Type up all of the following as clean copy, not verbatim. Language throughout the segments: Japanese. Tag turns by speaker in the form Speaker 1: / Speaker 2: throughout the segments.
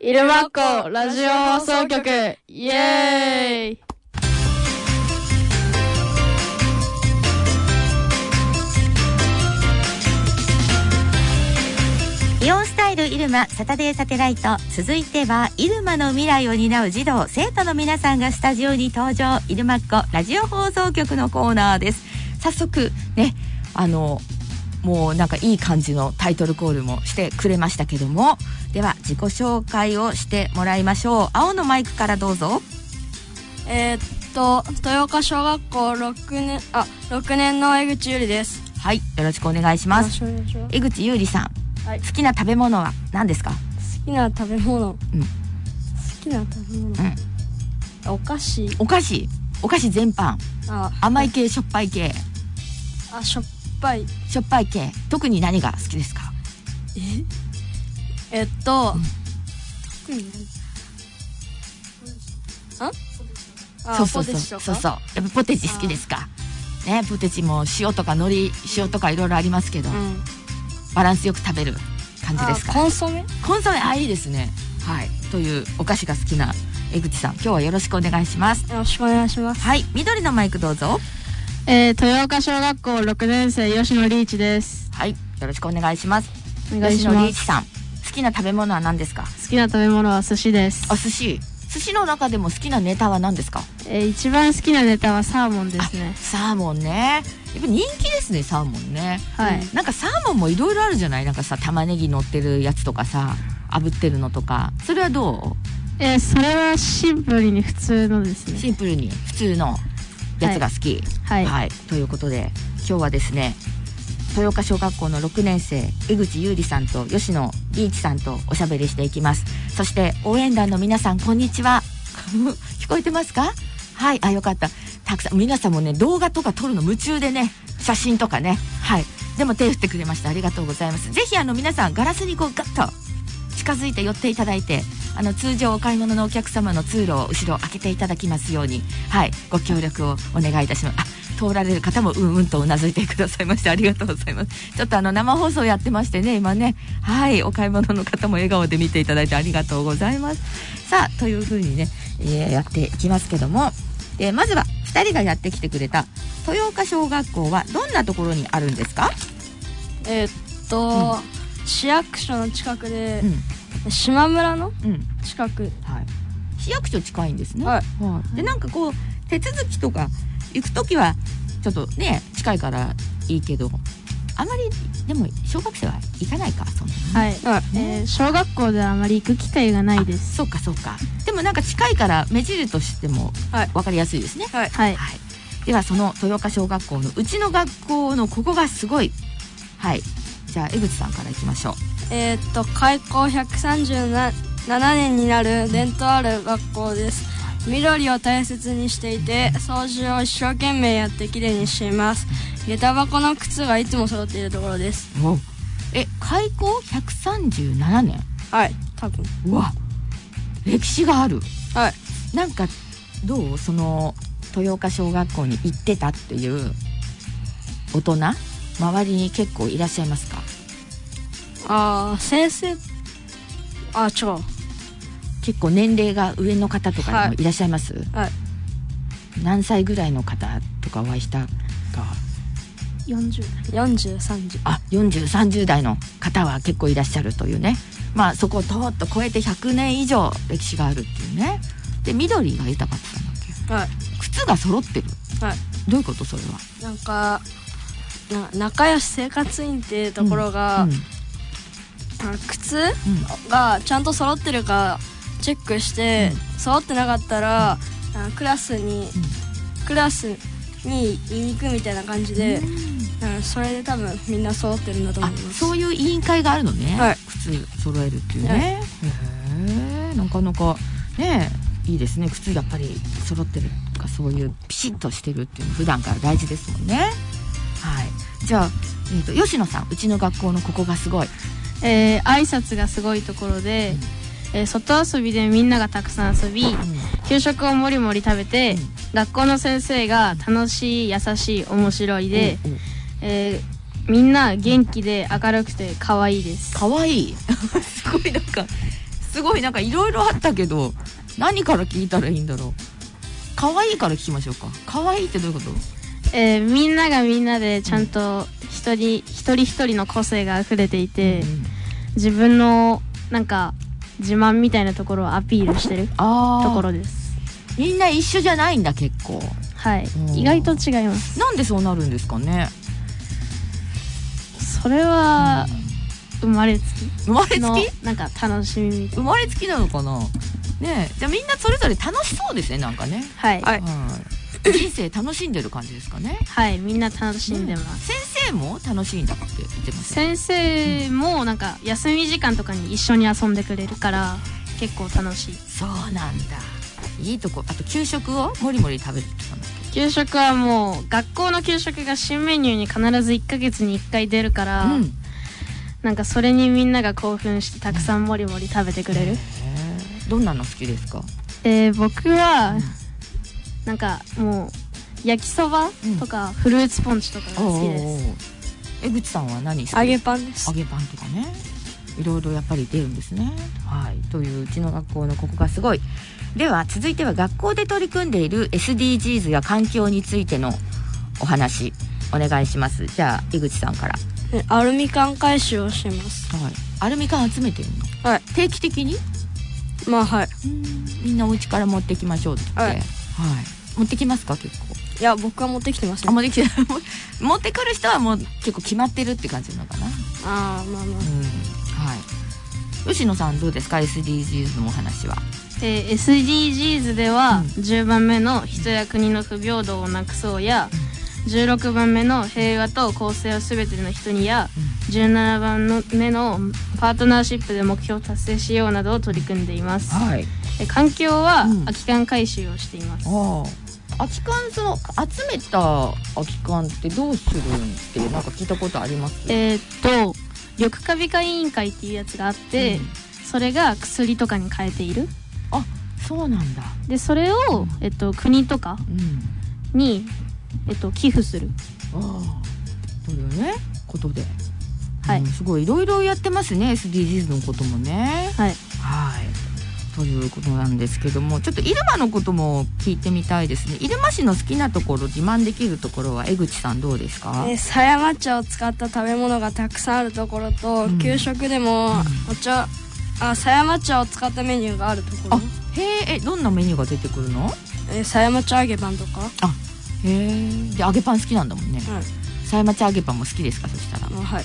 Speaker 1: イルマッコラジオ放送局イエーイ。
Speaker 2: イオンスタイルイルマサタデーサテライト、続いてはイルマの未来を担う児童生徒の皆さんがスタジオに登場。イルマッコラジオ放送局のコーナーです。早速ね、もうなんかいい感じのタイトルコールもしてくれましたけども、では自己紹介をしてもらいましょう。青のマイクからどうぞ。
Speaker 1: 豊岡小学校6年の江口ゆりです。
Speaker 2: はい、よろしくお願いします。江口ゆりさん、はい、好きな食べ物は何ですか？
Speaker 1: 好きな食べ物、好きな食べ物、お菓子全般。甘い系、しょっぱい系。しょっぱい系。特に何が好きですか？そうやっぱポテチ好きですかね。ポテチも塩とか海苔塩とかいろいろありますけど、バランスよく食べる感じですか？コンソメ、いいですね。はい、というお菓子が好きな江口さん、今日はよろしくお願いします。よろしくお願いします。はい、緑のマイクどうぞ。 豊岡小学校6年生吉野リーチです。
Speaker 2: はい、よろしくお願いします。
Speaker 1: お願いします。
Speaker 2: 吉野リーチさん、好きな食べ物は何ですか？
Speaker 1: 好きな食べ物は寿司です。
Speaker 2: 寿司の中でも好きなネタは何ですか？
Speaker 1: 一番好きなネタはサーモンですね。
Speaker 2: サーモンね、やっぱ人気ですね、サーモンね。
Speaker 1: はい、
Speaker 2: なんかサーモンもいろいろあるじゃない。なんかさ、玉ねぎ乗ってるやつとかさ、炙ってるのとか、それはどう？
Speaker 1: それはシンプルに普通のですね。
Speaker 2: シンプルに普通のやつが好き。はい、ということで今日はですね、豊岡小学校の6年生江口優里さんと吉野リーチさんとおしゃべりしていきます。そして応援団の皆さん、こんにちは聞こえてますか？はい、よかった。たくさん皆さんもね、動画とか撮るの夢中でね、写真とかね、はい、でも手振ってくれました。ありがとうございます。ぜひ皆さんガラスにこうガッと近づいて寄っていただいて、通常お買い物のお客様の通路を後ろ開けていただきますように、はい、ご協力をお願いいたします。通られる方もうんとうなずいてくださいましてありがとうございます。ちょっと生放送やってましてね、今ね、はい、お買い物の方も笑顔で見ていただいてありがとうございます。さあ、というふうにね、やっていきますけども、まずは2人がやってきてくれた豊岡小学校はどんなところにあるんですか？
Speaker 1: 市役所の近くで、島村の近く、
Speaker 2: 市役所近いんですね。で、なんかこう手続きとか行くときはちょっとね近いからいいけど、あまりでも小学生は行かないか、そんなに。
Speaker 1: はい、小学校ではあまり行く機会がないです。
Speaker 2: そうか。でもなんか近いから目印としても分かりやすいですね。はい。ではその豊岡小学校のうちの学校のここがすごい。はい。じゃあ江口さんからいきましょう。
Speaker 1: 開校137年になる伝統ある学校です。緑を大切にしていて、掃除を一生懸命やってきれいにしています。下駄箱の靴がいつも揃っているところです。
Speaker 2: 開校137年？はい、
Speaker 1: 多分。
Speaker 2: うわ、歴史がある。
Speaker 1: はい。
Speaker 2: なんかどう？その豊岡小学校に行ってたっていう大人、周りに結構いらっしゃいますか？
Speaker 1: 先生、違う。
Speaker 2: 結構年齢が上の方とかでもいらっしゃいます？
Speaker 1: はい。
Speaker 2: 何歳ぐらいの方とかお会いしたか
Speaker 1: ？40、30。
Speaker 2: 40、30代の方は結構いらっしゃるというね。まあそこをとっと超えて100年以上歴史があるっていうね。で、緑が豊かって言ったんだっけ？はい。靴が揃ってる。はい。どういうこと？それは。
Speaker 1: なんか仲良し生活員っていうところが、靴がちゃんと揃ってるかチェックして、揃ってなかったら、クラスに言いに行くみたいな感じで、それで多分みんな揃ってるんだと思います。
Speaker 2: そういう委員会があるのね。はい、靴揃えるっていうね。へえ、なかなかね、いいですね。靴やっぱり揃ってるとか、そういうピシッとしてるっていうの普段から大事ですもんね。はい。じゃあ、吉野さん、うちの学校のここがすごい。
Speaker 1: 挨拶がすごいところで、外遊びでみんながたくさん遊び、給食をもりもり食べて、学校の先生が楽しい、優しい、面白いで、みんな元気で明るくて可愛いです。
Speaker 2: 可愛いすごいなんか
Speaker 1: すごいなんかいろいろあったけど、何から聞いたらいいんだろう。可愛いから聞きましょうか。可愛いってどういうこと？
Speaker 3: みんながみんなでちゃんと一人一人の個性が溢れていて、自分のなんか自慢みたいなところをアピールしてるところです。
Speaker 1: みんな一緒じゃないんだ結構。
Speaker 3: はい、意外と違います。
Speaker 1: なんでそうなるんですかね。
Speaker 3: それは、生まれつき
Speaker 1: の
Speaker 3: なんか楽しみみたいな。
Speaker 1: 生まれつきなのかなね。じゃあみんなそれぞれ楽しそうですね、なんかね。
Speaker 3: はい、
Speaker 1: 人生楽しんでる感じですかね。
Speaker 3: はい、みんな楽しんでます。
Speaker 1: 先生も楽しいんだって言ってます。
Speaker 3: 先生もなんか休み時間とかに一緒に遊んでくれるから結構楽しい。
Speaker 1: そうなんだ、いいとこ。あと給食をもりもり食べるって言ったんだっけ。
Speaker 3: 給食はもう学校の給食が新メニューに必ず1ヶ月に1回出るから、なんかそれにみんなが興奮してたくさんもりもり食べてくれる。
Speaker 1: どんなの好きですか？
Speaker 3: 僕は、なんかもう焼きそばとかフルーツポンチとかが好きです。
Speaker 1: 江口さんは何好き？
Speaker 3: 揚げパンです。
Speaker 1: 揚げパンとかね、いろいろやっぱり出るんですね。はい、といううちの学校のここがすごい。では続いては学校で取り組んでいる SDGs や環境についてのお話お願いします。じゃあ江口さんから。
Speaker 3: アルミ缶回収をしてます。
Speaker 1: はい、アルミ缶集めてるの？はい。定期的に？
Speaker 3: まあはい。
Speaker 1: みんなお家から持ってきましょうって言って、はい、持ってきますか結構？
Speaker 3: いや僕は持ってきてますね。
Speaker 1: 持ってきて持ってくる人はもう結構決まってるって感じなのかな。
Speaker 3: まあまあ、はい。
Speaker 1: 吉野さんどうですか SDGs のお話は。
Speaker 3: SDGs では、10番目の人や国の不平等をなくそうや、16番目の平和と公正をすべての人にや、17番目のパートナーシップで目標を達成しようなどを取り組んでいます。環境は空き缶回収をしています。
Speaker 1: 空き缶、その集めた空き缶ってどうするんってなんか聞いたことあります？
Speaker 3: 緑化美化委員会っていうやつがあって、それが薬とかに変えている。
Speaker 1: あ、そうなんだ。で
Speaker 3: それを、国とかに、寄付する。
Speaker 1: というねことで、
Speaker 3: はい、
Speaker 1: すごいいろいろやってますね SDGs のこともね。はい。ということなんですけども、ちょっと入間のことも聞いてみたいですね。入間市の好きなところ、自慢できるところは江口さんどうですか？
Speaker 3: 狭山茶を使った食べ物がたくさんあるところと、給食でも狭山茶を使ったメニューがあるところ。
Speaker 1: どんなメニューが出てくるの？
Speaker 3: 狭山茶揚げパンとか。
Speaker 1: で揚げパン好きなんだもんね。狭山茶揚げパンも好きですか？そしたら。はい。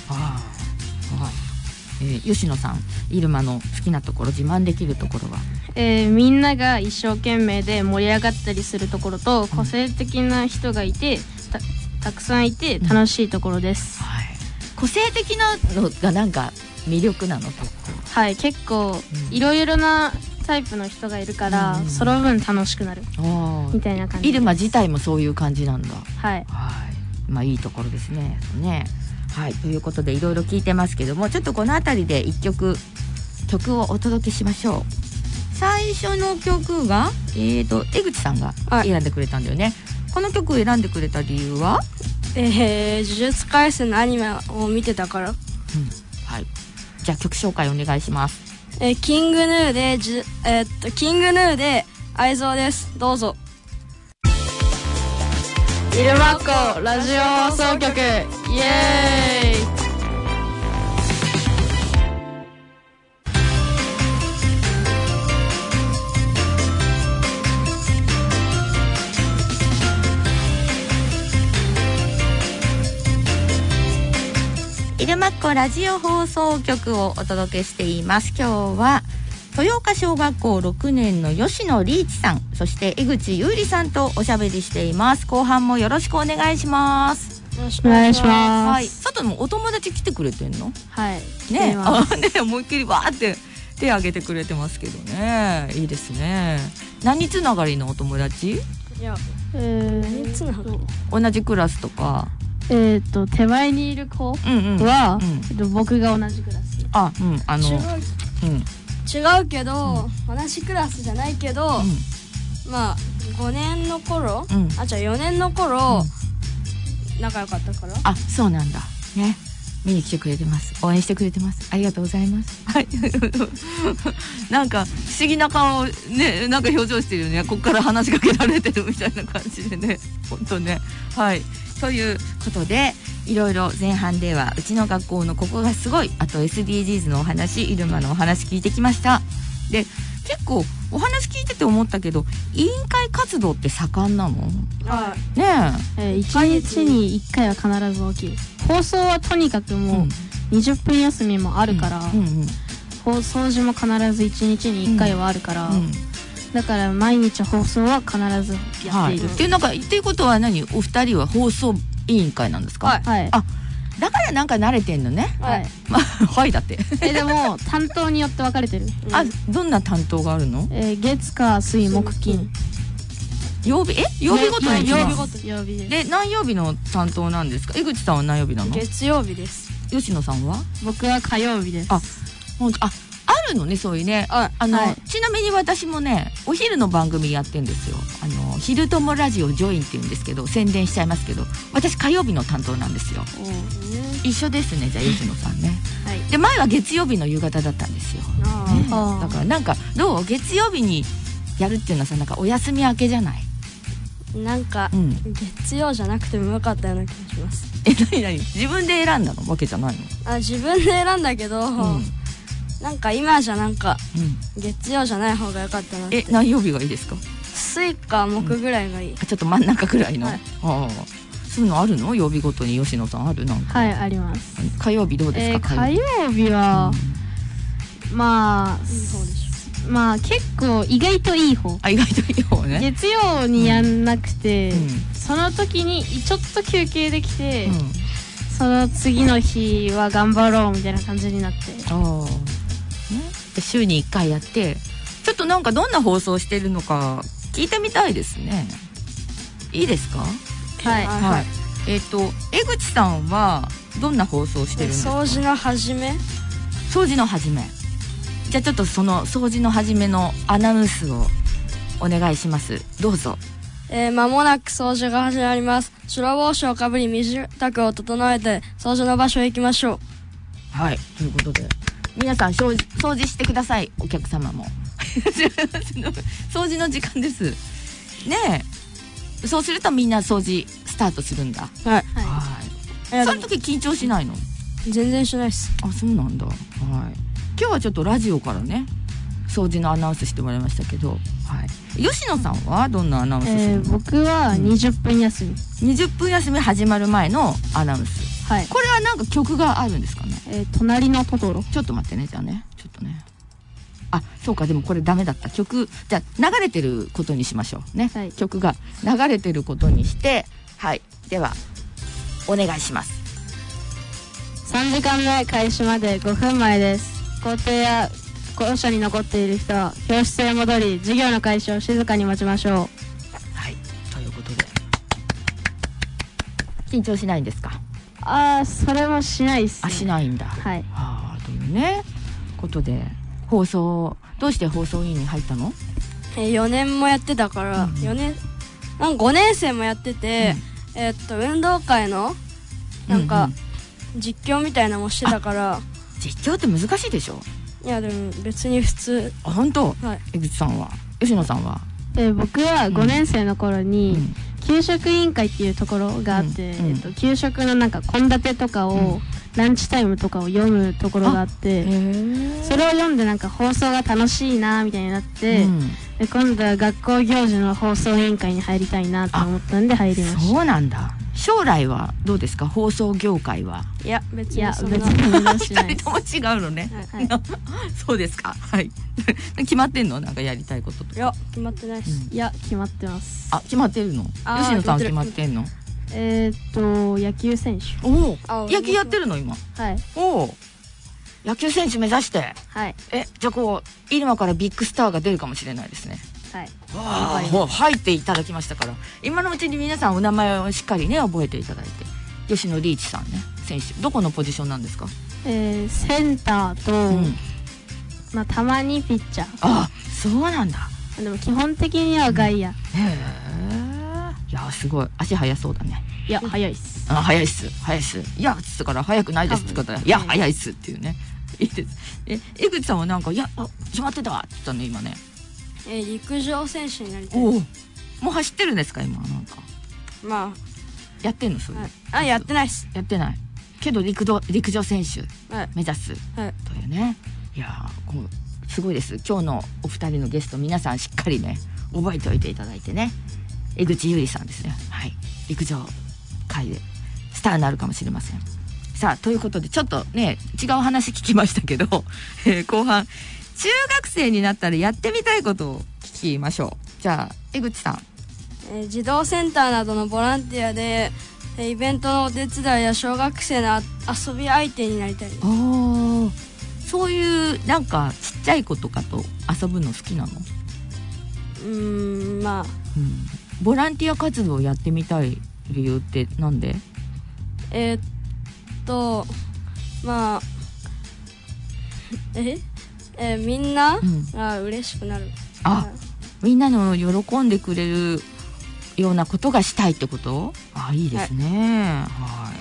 Speaker 1: 吉野さん、入間の好きなところ、自慢できるところは？みんなが一生懸命で盛り上がったりするところと、個性的な人がいて たくさんいて楽しいところです。個性的なのがなんか魅力なの？結構。はい、結構いろいろなタイプの人がいるから、その分楽しくなるみたいな感じです。入間自体もそういう感じなんだ。はい。まあいいところですね。はい、ということでいろいろ聞いてますけども、ちょっとこの辺りで一曲をお届けしましょう。最初の曲が江口さんが選んでくれたんだよね。この曲を選んでくれた理由は？呪術廻戦のアニメを見てたから。はい。じゃあ曲紹介お願いします。キングヌーで愛憎です。どうぞ。入間っ子ラジオ放送局、イエーイ。入間っ子ラジオ放送局をお届けしています。今日は豊岡小学校6年の吉野リーチさん、そして江口優里さんとおしゃべりしています。後半もよろしくお願いします。よろしくお願いします。はい。外もお友達来てくれてんの？はい。ね、思いっきりわーって手挙げてくれてますけどね。いいですね。何つながりのお友達？いや、何つながり？同じクラスとか。手前にいる子は、僕が同じクラス。違うけど、同じクラスじゃないけど、まあ5年の頃、じゃあ4年の頃、仲良かったから。あ、そうなんだね。 見に来てくれてます。応援してくれてます。ありがとうございます。はいなんか不思議な顔ね、なんか表情してるよね。ここから話しかけられてるみたいな感じでね、本当ね。はいということで、いろいろ前半ではうちの学校のここがすごい、あと SDGs のお話、イルマのお話聞いてきました。で結構お話聞いてて思ったけど、委員会活動って盛んなの？
Speaker 3: は
Speaker 1: い。ね
Speaker 3: え。1日に1回は必ず起きる。放送はとにかくもう20分休みもあるから、掃除も必ず1日に1回はあるから、だから毎日放送は必ずやっている。
Speaker 1: ってなんかっていうことは何？お二人は放送委員会なんですか？
Speaker 3: はい。
Speaker 1: あ、だからなんか慣れてんのね。
Speaker 3: はい。
Speaker 1: はいだって。
Speaker 3: でも担当によって分かれてる。
Speaker 1: あ、どんな担当があるの？
Speaker 3: 月火水木金。
Speaker 1: 曜日ごとに？
Speaker 3: 曜日です。
Speaker 1: で何曜日の担当なんですか？江口さんは何曜日なの？
Speaker 3: 月曜日です。
Speaker 1: 吉野さんは？
Speaker 3: 僕は火曜日です。
Speaker 1: あ、本当。あるのね、そういうね。はい、ちなみに私もね、お昼の番組やってんですよ。昼ともラジオジョインって言うんですけど、宣伝しちゃいますけど、私火曜日の担当なんですよ。一緒ですね、じゃあ吉野さんね。はい、で前は月曜日の夕方だったんですよ。だからなんかどう？月曜日にやるっていうのはさ、なんかお休み明けじゃない？
Speaker 3: なんか、月曜じゃなくてもよかったような気がします。
Speaker 1: 何自分で選んだのわけじゃないの？
Speaker 3: 自分で選んだけど、なんか今じゃなんか、月曜じゃない方がよかったなって。
Speaker 1: 何曜日がいいですか？
Speaker 3: 水か木ぐらいがいい。
Speaker 1: ちょっと真ん中ぐらいの。はい、そういうのあるの？曜日ごとに吉野さんある？なんか。
Speaker 3: はい、あります。
Speaker 1: 火曜日どうですか？
Speaker 3: 火曜日は、まあ結構意外といい方。
Speaker 1: 意外といい方ね。
Speaker 3: 月曜にやんなくて、その時にちょっと休憩できて、その次の日は頑張ろうみたいな感じになって。
Speaker 1: 週に1回やって、ちょっとなんかどんな放送してるのか聞いてみたいですね。いいですか？
Speaker 3: はい、はい。
Speaker 1: 江口さんはどんな放送してるんですか？
Speaker 3: 掃除の始め。
Speaker 1: じゃあちょっとその掃除の始めのアナウンスをお願いします。どうぞ。
Speaker 3: 間もなく掃除が始まります。白帽子をかぶり身支度を整えて掃除の場所へ行きましょう。
Speaker 1: はい、ということで皆さん掃除してください。お客様も掃除の時間ですね。そうするとみんな掃除スタートするんだ。
Speaker 3: はい。
Speaker 1: その時緊張しないの？
Speaker 3: 全然しないです。
Speaker 1: あ、そうなんだ。はい。今日はちょっとラジオからね掃除のアナウンスしてもらいましたけど、はい。吉野さんはどんなアナウンスするの？
Speaker 3: 僕は20分休み。
Speaker 1: 20分休み始まる前のアナウンス。はい。これはなんか曲があるんですかね？
Speaker 3: 隣のトトロ。
Speaker 1: ちょっと待ってね、じゃあね。ちょっとね。あ、そうか、でもこれダメだった。曲、じゃあ流れてることにしましょうね。はい、曲が流れてることにして、はい。では、お願いします。
Speaker 3: 3時間目開始まで5分前です。校庭や校舎に残っている人は教室へ戻り、授業の開始を静かに待ちましょう。
Speaker 1: はい。ということで。緊張しないんですか？
Speaker 3: それもしないっす、ね。
Speaker 1: しないんだ。
Speaker 3: はい。
Speaker 1: というね、ことで、どうして放送委員に入ったの
Speaker 3: ？4年もやってたから、4年、なんか5年生もやってて、運動会の、なんか、実況みたいなのもしてたから。
Speaker 1: 実況って難しいでしょ？
Speaker 3: いや、でも別に普通。
Speaker 1: 本当？
Speaker 3: はい。
Speaker 1: 江口さんは？吉野さんは？
Speaker 3: 僕は5年生の頃に、給食委員会っていうところがあって、給食のなんか献立とかを、ランチタイムとかを読むところがあって、それを読んでなんか放送が楽しいなみたいになって、で今度は学校行事の放送委員会に入りたいなと思ったんで入りました。
Speaker 1: そうなんだ。将来はどうですか？放送業界は。
Speaker 3: いや別に目指しないです。
Speaker 1: 2人とも違うのね。はい、そうですか。はい。決まってんの？なんかやりたいこととか。
Speaker 3: いや決まってないです。いや決まってます。
Speaker 1: 決まってるの？吉野さん決まってんの？
Speaker 3: 野球選手。
Speaker 1: 野球やってるの今？
Speaker 3: はい。
Speaker 1: 野球選手目指して。
Speaker 3: はい。
Speaker 1: じゃあ入間からビッグスターが出るかもしれないですね。
Speaker 3: はい。
Speaker 1: 入っていただきましたから、今のうちに皆さんお名前をしっかりね覚えていただいて。吉野リーチさんね、選手どこのポジションなんですか？
Speaker 3: センターと、たまにピッチャー。
Speaker 1: そうなんだ。
Speaker 3: でも基本的には外野。
Speaker 1: いやすごい足速そうだね。
Speaker 3: いや速いっす。
Speaker 1: 速いっすいやつったから速くないですって言ったらいや速いっすっていうね。いいです。江口さんはなんかいや決まってたって言ったね今ね。
Speaker 4: 陸上選手になりたい。
Speaker 1: もう走ってるんですか今なんか。
Speaker 4: まあ
Speaker 1: やってんのそういう。
Speaker 4: やってないっす。
Speaker 1: やってないけど陸上選手目指すというね。いやすごいです。今日のお二人のゲスト皆さんしっかりね覚えておいていただいてね。江口優里さんですね。はい、陸上界でスターになるかもしれません。さあということでちょっとね違う話聞きましたけど、後半中学生になったらやってみたいことを聞きましょう。じゃあ江口さん。
Speaker 4: 児童センターなどのボランティアでイベントのお手伝いや小学生の遊び相手になりたいです。
Speaker 1: そういうなんかちっちゃい子とかと遊ぶの好きなの？
Speaker 4: まあ、
Speaker 1: ボランティア活動をやってみたい理由ってなんで？
Speaker 4: まあみんなが嬉しくなる。
Speaker 1: みんなの喜んでくれるようなことがしたいってこと？いいですね。はい。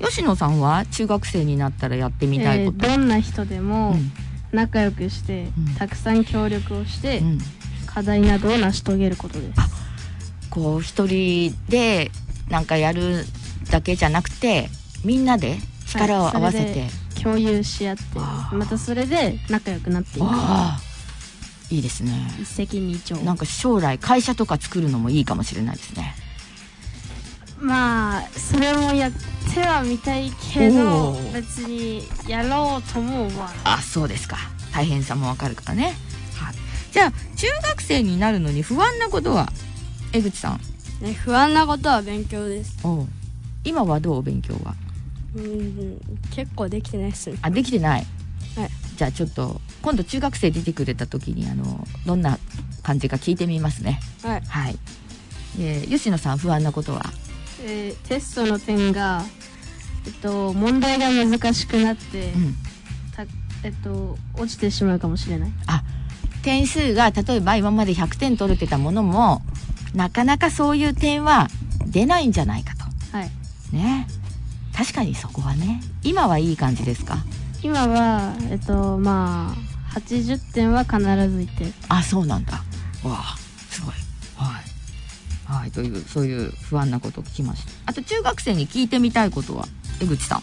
Speaker 1: 吉野さんは中学生になったらやってみたいこと？
Speaker 3: どんな人でも仲良くして、たくさん協力をして、課題などを成し遂げることです。
Speaker 1: 一人でなんかやるだけじゃなくてみんなで力を合わせて、
Speaker 3: 共有し合ってまたそれで仲良くなっていく。
Speaker 1: いいですね。
Speaker 3: 一石二鳥。
Speaker 1: なんか将来会社とか作るのもいいかもしれないですね。
Speaker 3: まあそれもやってはみたいけど別にやろうとも思わない。
Speaker 1: そうですか。大変さもわかるからね。じゃあ中学生になるのに不安なことは江口さん？
Speaker 4: 不安なことは勉強です。
Speaker 1: 今はどう？勉強は
Speaker 4: 結構できてないっすね。
Speaker 1: できてない。
Speaker 4: はい。
Speaker 1: じゃあちょっと今度中学生出てくれた時にどんな感じか聞いてみますね。はい。吉野さん不安なことは？
Speaker 3: テストの点が問題が難しくなって、落ちてしまうかもしれない。
Speaker 1: 点数が例えば今まで100点取れてたものもなかなかそういう点は出ないんじゃないかと。ね。確かにそこはね。今はいい感じですか？
Speaker 3: 今はまあ80点は必ずいってる。
Speaker 1: そうなんだ。すごい。はい、というそういう不安なことを聞きました。あと中学生に聞いてみたいことは江口さん？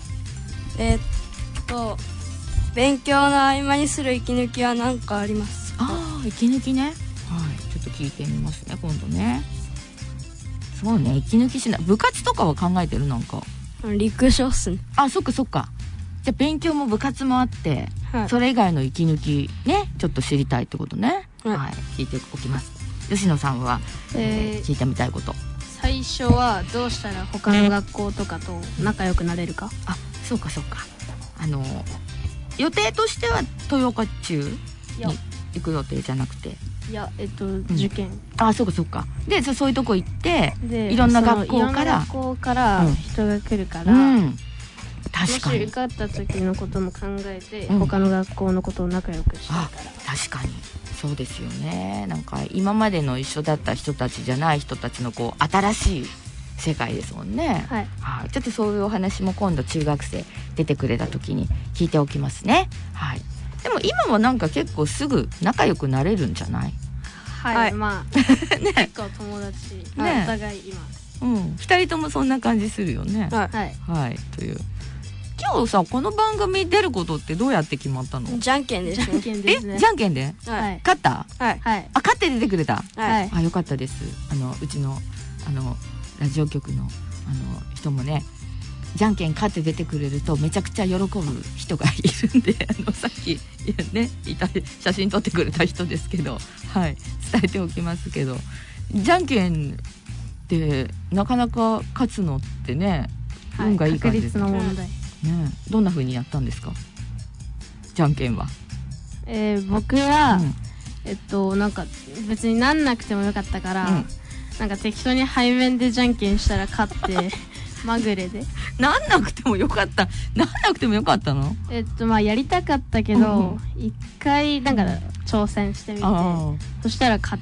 Speaker 4: 勉強の合間にする息抜きは何かありますか？
Speaker 1: 息抜きね。ちょっと聞いてみますね今度ね。そうね、息抜きしない。部活とかは考えてる？なんか
Speaker 4: 陸上っすね。
Speaker 1: そっかそっか。じゃあ勉強も部活もあって、それ以外の息抜きねちょっと知りたいってことね。聞いておきます。吉野さんは、聞いてみたいこと？
Speaker 3: 最初はどうしたら他の学校とかと仲良くなれるか。
Speaker 1: そうかそうか。予定としては豊岡中に行く予定じゃなくて。
Speaker 3: 受験。
Speaker 1: そうかそうか。でそういうとこ行っていろんな学校から
Speaker 3: 人が来るから、
Speaker 1: 確かに
Speaker 3: もし受かった時のことも考えて、他の学校のことを仲良くしたいから。
Speaker 1: 確かにそうですよね。なんか今までの一緒だった人たちじゃない人たちの新しい世界ですもんね。ちょっとそういうお話も今度中学生出てくれた時に聞いておきますね。でも今もなんか結構すぐ仲良くなれるんじゃない？
Speaker 3: まあ結構友達お互いいます。
Speaker 1: 2人ともそんな感じするよね。という今日さこの番組出ることってどうやって決まったの？
Speaker 4: じゃんけんですね。
Speaker 1: じゃんけんで？勝った？勝って出てくれた？よかったです。うちのラジオ局の人もねじゃんけん勝って出てくれるとめちゃくちゃ喜ぶ人がいるんでさっきねいた写真撮ってくれた人ですけど伝えておきますけどじゃんけんってなかなか勝つのってね運がいい感じです。
Speaker 3: 確率の問題。
Speaker 1: どんな風にやったんですか？じゃんけんは。
Speaker 3: 僕は、なんか別になんなくてもよかったから、なんか適当に背面でじゃんけんしたら勝ってまぐれで。
Speaker 1: なんなくてもよかった。なんなくてもよかったの？
Speaker 3: まあやりたかったけど、一回なんか挑戦してみて、そしたら勝てた。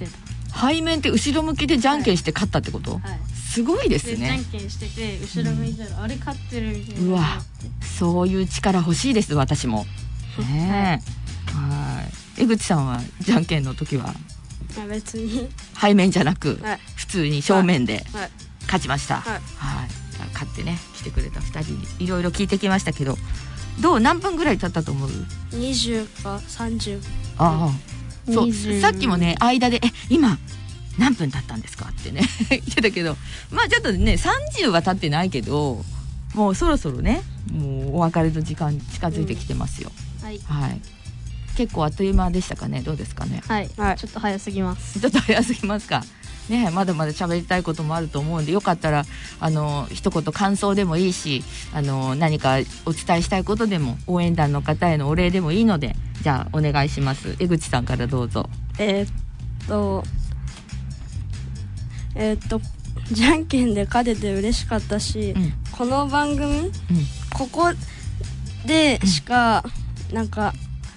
Speaker 1: 背面って後ろ向きでじゃんけんして勝ったってこと？はい、すごいですね。
Speaker 3: じゃんけんしてて後ろ向いたら、あれ勝ってるみたいな。
Speaker 1: うわ、そういう力欲しいです私も。ねえ、はい。江口さんはじゃんけんの時は
Speaker 4: 別に
Speaker 1: 背面じゃなく、普通に正面で勝ちました。
Speaker 4: はい、
Speaker 1: はい、勝ってね来てくれた2人にいろいろ聞いてきましたけど、何分ぐらい経ったと思う
Speaker 4: ？20か30。
Speaker 1: ああ、そう、さっきもね間で今何分経ったんですかってね言ってたけど、まあちょっとね30は経ってないけど、もうそろそろねもうお別れの時間近づいてきてますよ。
Speaker 3: はい、
Speaker 1: はい、結構あっという間でしたかね。どうですかね。
Speaker 3: はい、ちょっと早すぎます。
Speaker 1: ちょっと早すぎますかね。まだまだ喋りたいこともあると思うんで、よかったら一言感想でもいいし、何かお伝えしたいことでも、応援団の方へのお礼でもいいので、じゃあお願いします。江口さんからどうぞ。
Speaker 4: じゃんけんで勝てて嬉しかったし、この番組、ここでしかなんか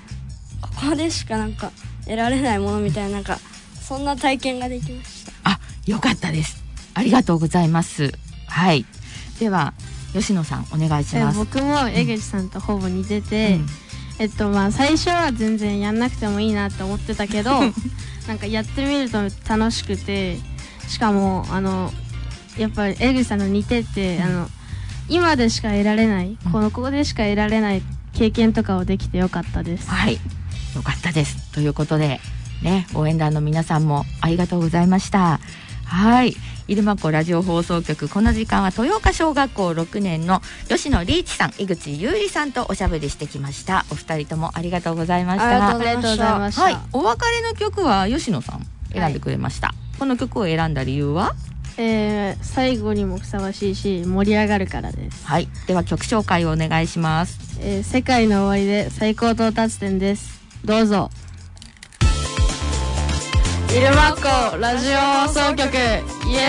Speaker 4: 得られないものみたいな、なんかそんな体験ができました。
Speaker 1: あ、よかったです。ありがとうございます。はい。では吉野さんお願いします。
Speaker 3: 僕も江口さんとほぼ似てて、まあ最初は全然やんなくてもいいなって思ってたけどなんかやってみると楽しくて、しかもやっぱり江口さんの似てて、今でしか得られない、ここでしか得られない経験とかをできてよかったです。
Speaker 1: はい、よかったです。ということでね、応援団の皆さんもありがとうございました。はい、入間湖ラジオ放送局、この時間は豊岡小学校6年の吉野リーチさん、井口優里さんとおしゃべりしてきました。お二人ともありがとうございました。
Speaker 3: ありがとうございました。
Speaker 1: はい、お別れの曲は吉野さん選んでくれました。はい、この曲を選んだ理由は？
Speaker 3: 最後にもふさわしいし盛り上がるからです。
Speaker 1: はい、では曲紹介をお願いします。
Speaker 3: 世界の終わりで最高到達点です。どうぞ。入間湖ラジオ放送局、イエ